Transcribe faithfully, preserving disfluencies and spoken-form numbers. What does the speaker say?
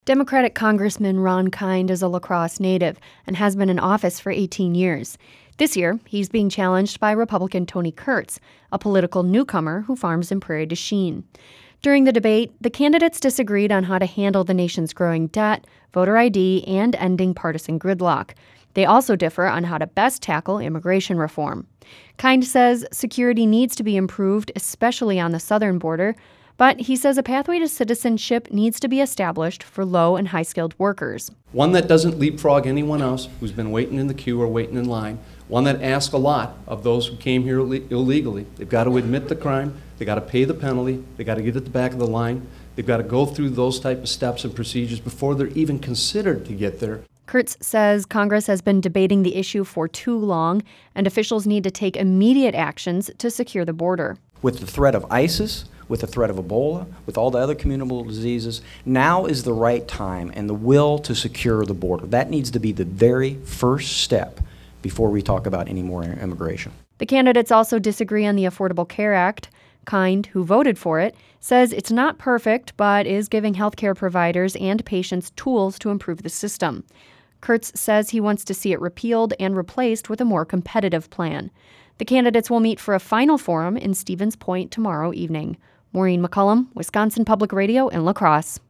Democratic Congressman Ron Kind is a La Crosse native and has been in office for eighteen years. This year, he's being challenged by Republican Tony Kurtz, a political newcomer who farms in Prairie du Chien. During the debate, the candidates disagreed on how to handle the nation's growing debt, voter I D, and ending partisan gridlock. They also differ on how to best tackle immigration reform. Kind says security needs to be improved, especially on the southern border, but he says a pathway to citizenship needs to be established for low and high-skilled workers. One that doesn't leapfrog anyone else who's been waiting in the queue or waiting in line. One that asks a lot of those who came here Ill- illegally. They've got to admit the crime. They've got to pay the penalty. They've got to get at the back of the line. They've got to go through those type of steps and procedures before they're even considered to get there. Kurtz says Congress has been debating the issue for too long, and officials need to take immediate actions to secure the border. With the threat of ISIS, with the threat of Ebola, with all the other communicable diseases, now is the right time and the will to secure the border. That needs to be the very first step before we talk about any more immigration. The candidates also disagree on the Affordable Care Act. Kind, who voted for it, says it's not perfect, but is giving healthcare providers and patients tools to improve the system. Kurtz says he wants to see it repealed and replaced with a more competitive plan. The candidates will meet for a final forum in Stevens Point tomorrow evening. Maureen McCullum, Wisconsin Public Radio in La Crosse.